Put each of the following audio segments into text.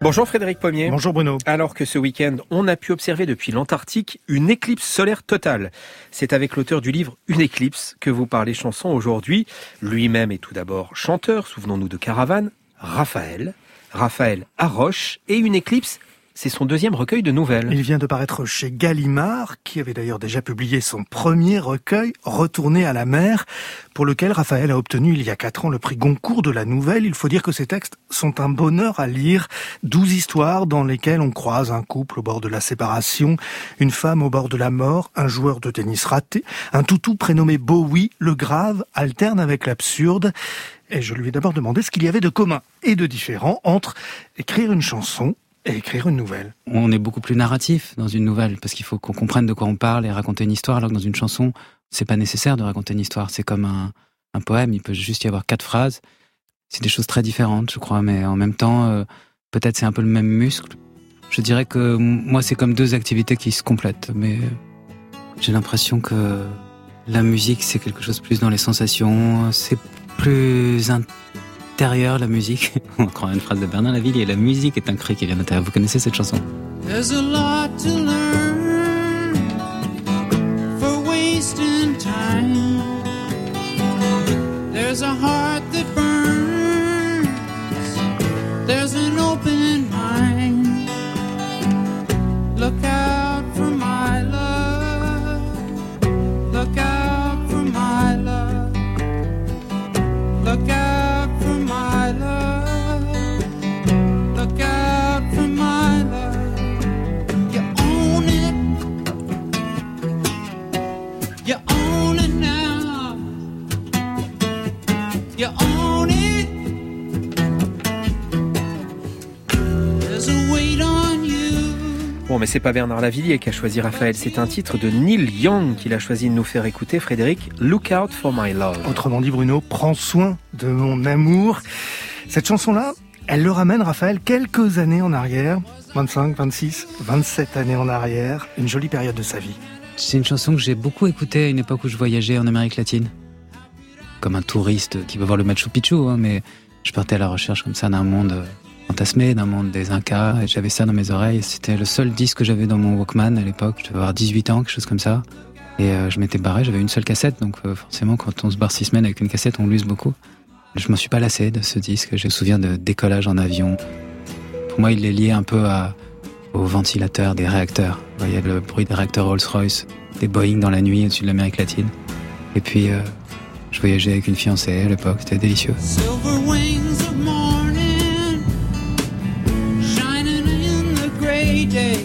Bonjour Frédéric Pommier. Bonjour Bruno. Alors que ce week-end, on a pu observer depuis l'Antarctique une éclipse solaire totale. C'est avec l'auteur du livre Une éclipse que vous parlez chanson aujourd'hui. Lui-même est tout d'abord chanteur, souvenons-nous de Caravane, Raphaël Haroche, et Une éclipse, c'est son deuxième recueil de nouvelles. Il vient de paraître chez Gallimard, qui avait d'ailleurs déjà publié son premier recueil, Retourner à la mer, pour lequel Raphaël a obtenu il y a 4 ans le prix Goncourt de la nouvelle. Il faut dire que ces textes sont un bonheur à lire. 12 histoires dans lesquelles on croise un couple au bord de la séparation, une femme au bord de la mort, un joueur de tennis raté, un toutou prénommé Bowie. Le grave alterne avec l'absurde. Et je lui ai d'abord demandé ce qu'il y avait de commun et de différent entre écrire une chanson et écrire une nouvelle. On est beaucoup plus narratif dans une nouvelle, parce qu'il faut qu'on comprenne de quoi on parle et raconter une histoire, alors que dans une chanson, c'est pas nécessaire de raconter une histoire. C'est comme un poème, il peut juste y avoir 4 phrases. C'est des choses très différentes, je crois, mais en même temps, peut-être c'est un peu le même muscle. Je dirais que moi, c'est comme 2 activités qui se complètent, mais j'ai l'impression que la musique, c'est quelque chose plus dans les sensations, c'est plus intérieur, la musique. On croit une phrase de Bernard Lavilliers, la musique est un cri qui vient d'intérieur. Vous connaissez cette chanson? There's a lot to learn for wasting time. There's a heart that burns. There's an open mind. Look out for my love. Look out for my love. Look out for my love. Look out for my love. You own it. You own it now. You own it. There's a weight on you. Bon, mais c'est pas Bernard Lavilliers qui a choisi Raphaël, c'est un titre de Neil Young qu'il a choisi de nous faire écouter, Frédéric, Look Out for My Love. Autrement dit, Bruno, prends soin de mon amour. Cette chanson-là, elle le ramène, Raphaël, quelques années en arrière. 25, 26, 27 années en arrière. Une jolie période de sa vie. C'est une chanson que j'ai beaucoup écoutée à une époque où je voyageais en Amérique latine. Comme un touriste qui veut voir le Machu Picchu, mais je partais à la recherche comme ça d'un monde fantasmé, d'un monde des Incas, et j'avais ça dans mes oreilles. C'était le seul disque que j'avais dans mon Walkman à l'époque. Je devais avoir 18 ans, quelque chose comme ça. Et je m'étais barré, j'avais une seule cassette, donc forcément quand on se barre 6 semaines avec une cassette, on l'use beaucoup. Je m'en suis pas lassé de ce disque. Je me souviens de décollage en avion. Pour moi, il est lié un peu au ventilateur des réacteurs. Vous voyez le bruit des réacteurs Rolls-Royce, des Boeing dans la nuit au-dessus de l'Amérique latine. Et puis, je voyageais avec une fiancée à l'époque, c'était délicieux. Silver wings of morning, shining in the gray day,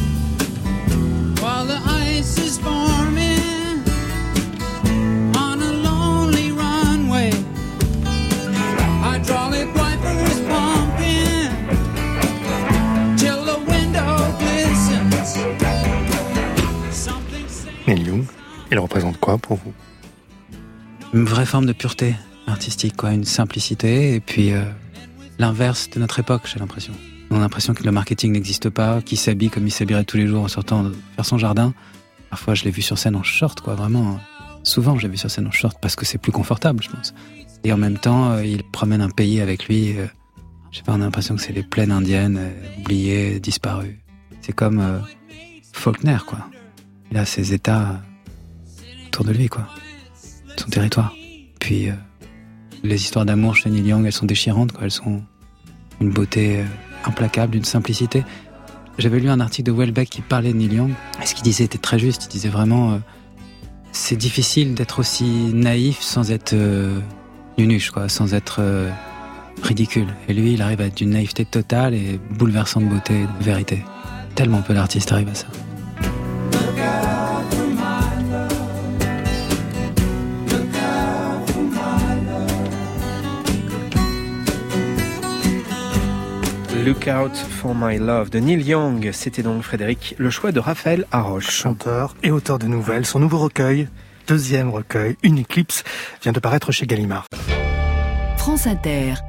while the ice is forming on a lonely runway. Hydraulic wipers pumping till the window glistens. Something Neil Young, il représente quoi pour vous? Une vraie forme de pureté artistique, quoi, une simplicité, et puis l'inverse de notre époque, j'ai l'impression. On a l'impression que le marketing n'existe pas, qu'il s'habille comme il s'habillerait tous les jours en sortant de faire son jardin. Parfois, je l'ai vu sur scène en short, quoi, vraiment. Souvent, je l'ai vu sur scène en short parce que c'est plus confortable, je pense. Et en même temps, il promène un pays avec lui. Je sais pas, on a l'impression que c'est les plaines indiennes, oubliées, disparues. C'est comme Faulkner, quoi. Il a ses états autour de lui, quoi. Son territoire. Puis les histoires d'amour chez Neil Young, elles sont déchirantes, quoi. Elles sont une beauté implacable, d'une simplicité. J'avais lu un article de Welbeck qui parlait de Neil Young, et ce qu'il disait était très juste. Il disait vraiment c'est difficile d'être aussi naïf sans être nunuche, quoi, sans être ridicule. Et lui, il arrive à être d'une naïveté totale et bouleversante beauté, de vérité. Tellement peu d'artistes arrivent à ça. Look Out for My Love de Neil Young. C'était donc, Frédéric, le choix de Raphaël Haroche. Chanteur et auteur de nouvelles. Son nouveau recueil, deuxième recueil, Une éclipse, vient de paraître chez Gallimard. France Inter.